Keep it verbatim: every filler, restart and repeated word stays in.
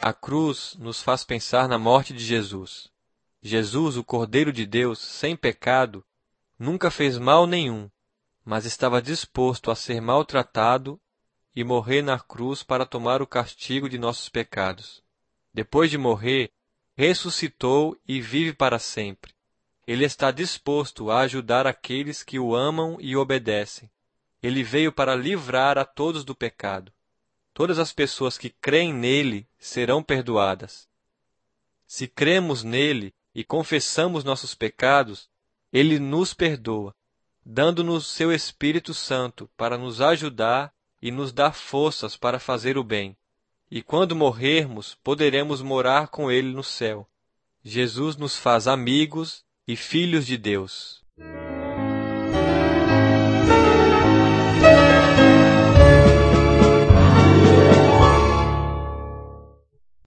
A cruz nos faz pensar na morte de Jesus. Jesus, o Cordeiro de Deus, sem pecado, nunca fez mal nenhum, mas estava disposto a ser maltratado e morrer na cruz para tomar o castigo de nossos pecados. Depois de morrer, ressuscitou e vive para sempre. Ele está disposto a ajudar aqueles que o amam e obedecem. Ele veio para livrar a todos do pecado. Todas as pessoas que creem nele serão perdoadas. Se cremos nele e confessamos nossos pecados, ele nos perdoa, dando-nos seu Espírito Santo para nos ajudar e nos dar forças para fazer o bem. E quando morrermos, poderemos morar com ele no céu. Jesus nos faz amigos e filhos de Deus.